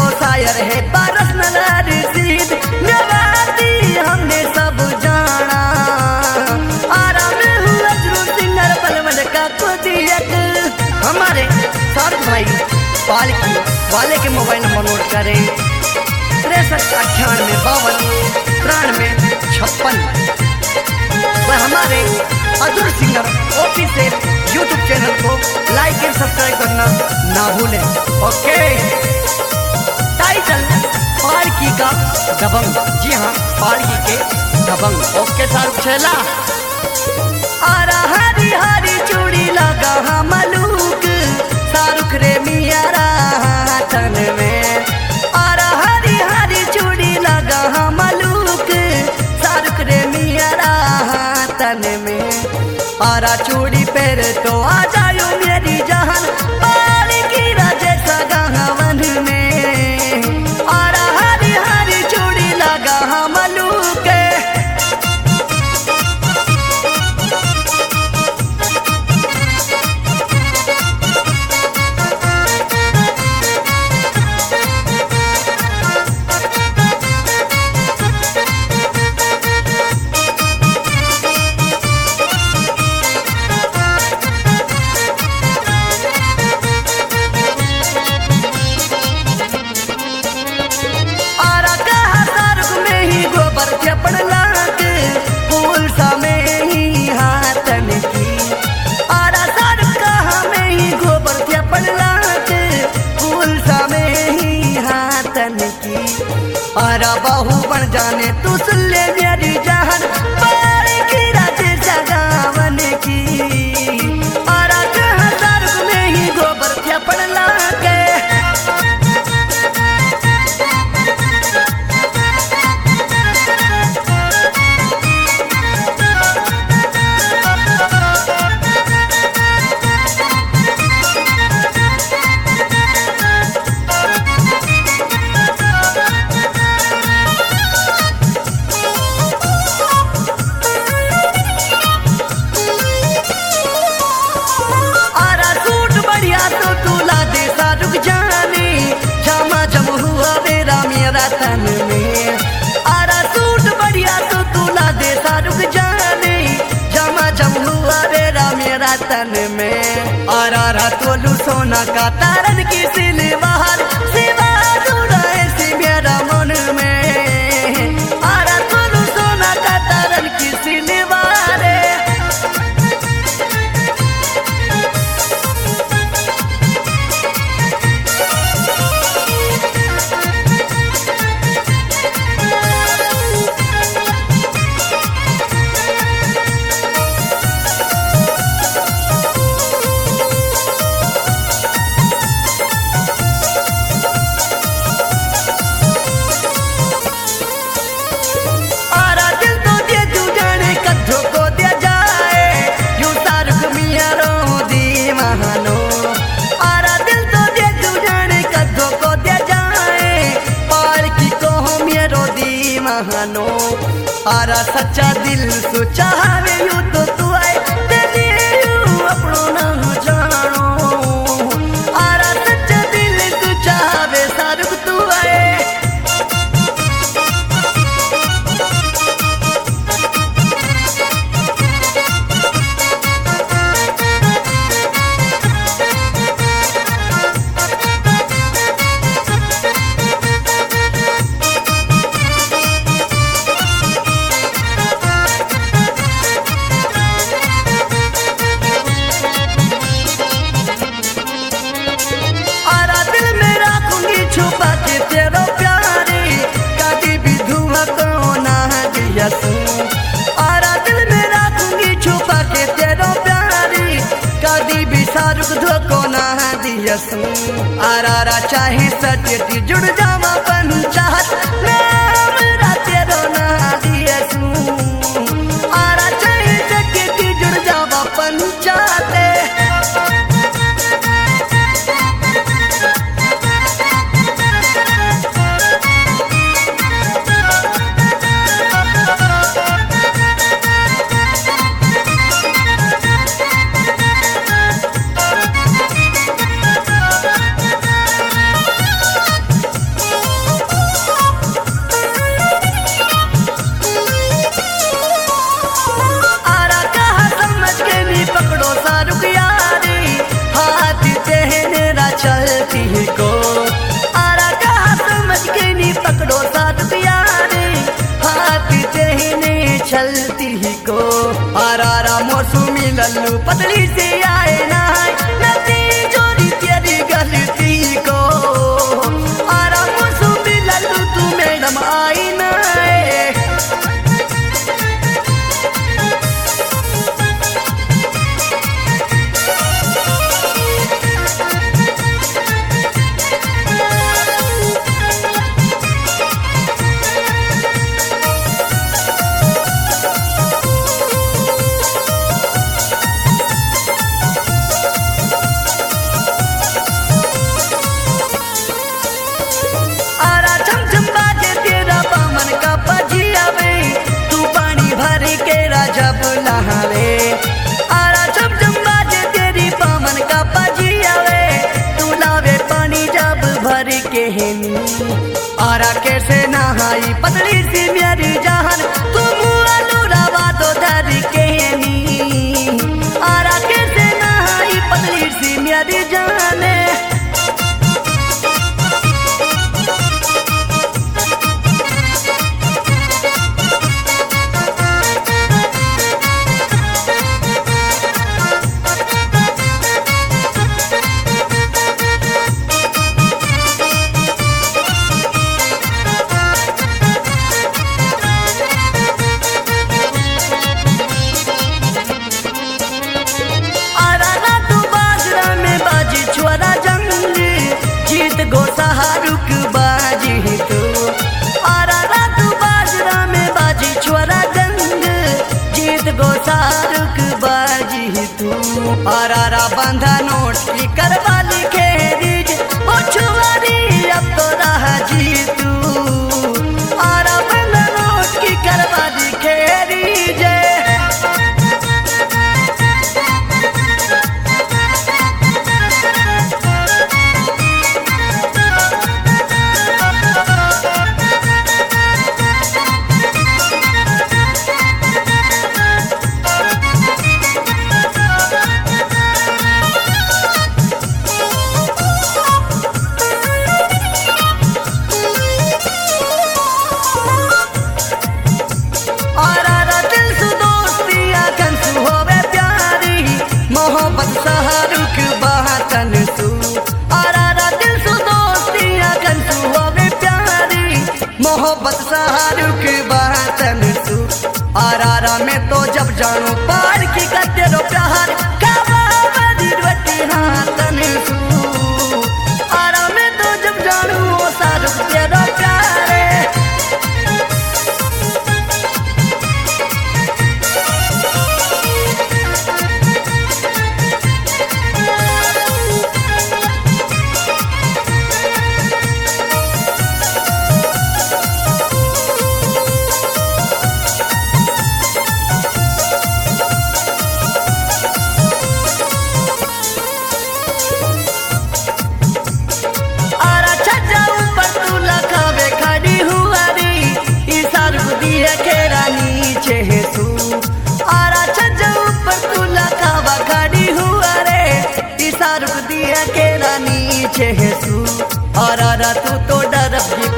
तो शायर है पर्सनल रसीद नवाती हमने सब जाना आराम हुआ सिंगर पलवल का कुदियत। हमारे साथ भाई पालकी वाले के मोबाइल नंबर नोट करें 639852 वह हमारे अधूर सिंगर ऑफिशियल यूट्यूब चैनल को लाइक एंड सब्सक्राइब करना ना भूलें। ओके टाइटल पालकी का दबंग। जी हाँ पालकी के दबंग। ओके शाहरुख छेला आरा हरी हरी चूड़ी लगा हाँ मलूक शाहरुख रे मियारा तन में आरा हरी हरी चूड़ी लगा हाँ मलूक शाहरुख रे मियारा तन में आरा चूड़ी पैर तो आ जायो मेरी जहान पालकी राजे सगावन में आरा हरी हरी चूड़ी लगा हाँ मलूक। आरा बहू बन जाने तू सुन ले मेरी जान पालकी राजे जगावन की आरा कहाँ शाहरुख में ही गोबर थपड़ लाके। तन में आरा सूट बढ़िया तो तुला दे शाहरुख जाने जमा जम हुआ बेरा मेरा तन में आरा रा तोलू सोना का तारन की सिलवार सिवा जुड़ाए सी मेरा मन में आरा तोलू सोना का तारन की सिलवार। आरा सच्चा दिल सोचा हवे यू तो तू आए तेरे यू अपनो ना जानो आरा सच्चा दिल सोचा हवे शाहरुख तू आए। आरा दिल में रखूंगी छुपा के तेरो प्यारी कभी भी शाहरुख धोखो ना दियसू आरा रा चाहे सचेती जुड़ जावा पंचायत मेरा तेरो ना दियसू आरा चाहे सचेती जुड़ जावा पंचायत। पतली से आए ना नदी जोड़ी तेरी गलती को आराम से मिलल तू मैडम आई ना जब नहावे आरा चमचम बाजे तेरी पामन का पजियावे तू लावे पानी जब भर के हेनी आरा कैसे नहाई पतली सी मेरी जान तू मुआ लुरावा तो धर के हेनी आरा कैसे नहाई पतली सी मेरी जान गोसारुक बाजी तू आरा रातू बाजरा में बाजी छोरा जंग जीत गोसारुक बाजी तू आरा बंधा नोट की करवा लिखे रिज ओ छुआरी अब तो रह जी तू आरा बंधा नोट की करवा लिखे रिज मोहब्बत सहारुक बातन तू आरा दिल सु दोस्तिया कंसु होवे प्यारी मोहब्बत सहारुक बातन तू आरा में तो जब जानू पार की का तेरो प्यार कावा बदी रटी हाथन तू आरा में तो जब जानू ओ सारुक तेरो प्यार नीचे है तू आरा तू तो डर